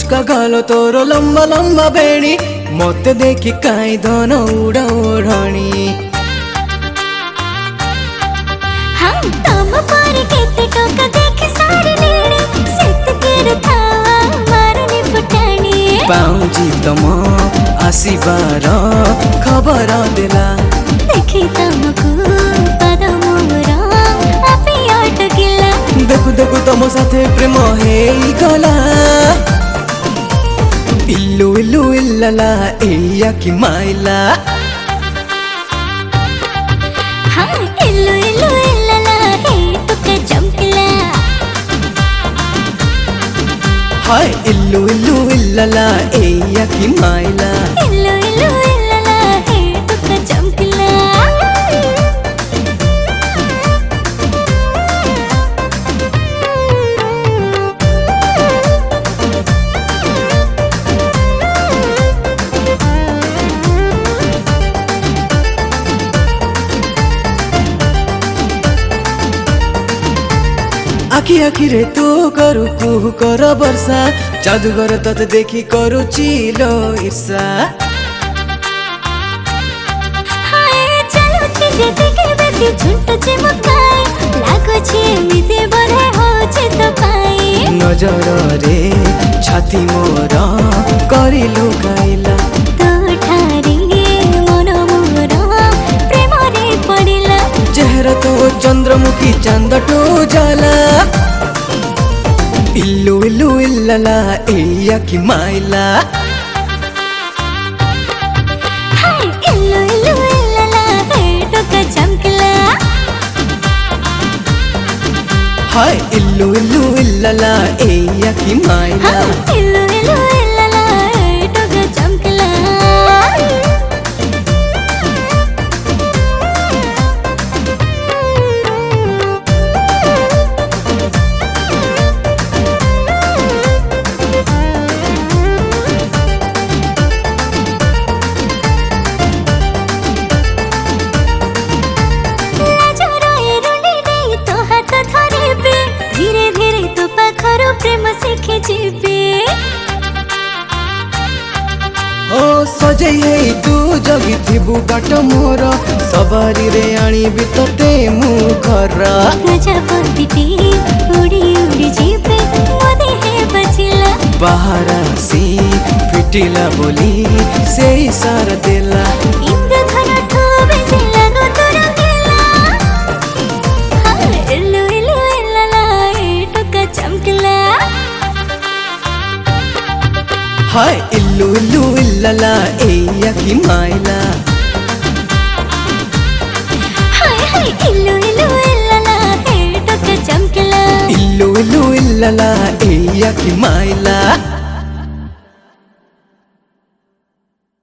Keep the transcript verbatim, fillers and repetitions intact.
मुचका गालो तोरो लंबा लंबा बेणी मत देखी काई धन उड़ा ओढ़णी हाँ तम पर केते टोका देखे सारी लीड़ी सेत केर थावा मारनी फुटाणी पाउजी तम आसीबार खबर देला देखी तमको पद मोर आपे अटकिला देखु देखु तम साथे प्रेम हेई गला इल्लू इल्लू इल्लला एया की माइला हाँ इल्लू इल्लू इल्लला हे टुका चमकला हाय इल्लू इल्लू इल्लला एया की माइला इल्लू इल्लू इल्लला हे टुका चमकला आखी आखी रे तू करू कुहू कर वर्षा जादूगर तत देखी करू चिलो ईर्षा हाय चलो चीजे देखे बेसी झुंट चिमुकाई लागो छे मिते बरे हो छे तो पाई नजर रे छाती मोर करी लुकाइला तो ठारी मन मोर प्रेम रे पड़िला चेहरा तो चंद्रमुखी चांद टो जाला इल्लू इल्लू इल्लला एया की माइला हाय इल्लू इल्लू इल्लला हे टुका चमकला हाय इल्लू इल्लू इल्लला एया की माइला हाँ इल्लू इल्लू इल्लला हे टुका चमकला धीरे धीरे तो पाखरो प्रेम सीखे जीवे ओ सजई है तू जगी थिबु बाट मोर सवारी रे आनी भी तते मुखर प्रजापति उड़ी उड़ी जीवे मोदे है बचिला बाहर आसी फिटिला बोली से इशारा देला इंद्रधन ठोबे से लगो तोरा केला हाँ इल्लू इल्लू इल्लला ए टुका चमकला हाय इल्लू इल्लू इल्लला एया की माइला हाय हाय इल्लू इल्लू इल्लला ए टुका चमकला इल्लू इल्लू इल्लला एया की माइला।